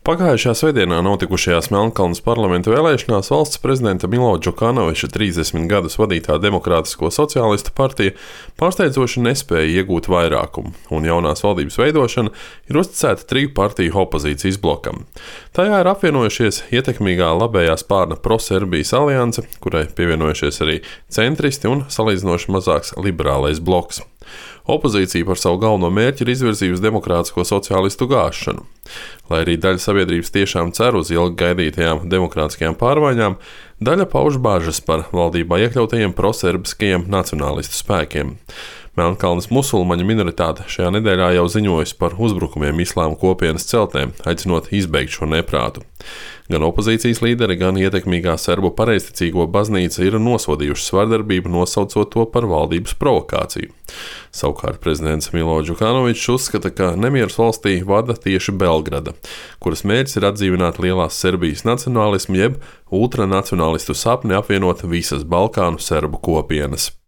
Pagājušajā svētdienā notikušajās Melnkalnes parlamenta vēlēšanās valsts prezidenta Milo Džukanoviča 30 gadus vadītā Demokrātisko sociālistu partija pārsteidzoši nespēja iegūt vairākumu, un jaunās valdības veidošana ir uzticēta 3 partiju opozīcijas blokam. Tajā ir apvienojušies ietekmīgā labējā spārna Pro-Serbijas alianse, kurai pievienojušies arī centristi un salīdzinoši mazāks liberālais bloks. Opozīcija par savu galveno mērķi ir izvirzījusi demokrātisko sociālistu gāšanu. Lai arī daļa sabiedrības tiešām cer uz ilgi gaidītajām demokrātiskajām pārmaiņām, daļa pauž bažas par valdībā iekļautajiem proserbiskajiem nacionālistu spēkiem. Melnkalnes musulmaņu minoritāte šajā nedēļā jau ziņojusi par uzbrukumiem islāma kopienas celtnēm, aicinot izbeigt šo neprātu. Gan opozīcijas līderi, gan ietekmīgā serbu pareizticīgo baznīca ir nosodījušas vardarbību, nosaucot to par valdības provokāciju. Savukārt prezidents Milo Džukanovičs uzskata, ka nemierus valstī vada tieši Belgrada, kuras mērķis ir atdzīvināt lielās Serbijas nacionālismu jeb ultranacionālistu sapni apvienot visas Balkānu serbu kopienas.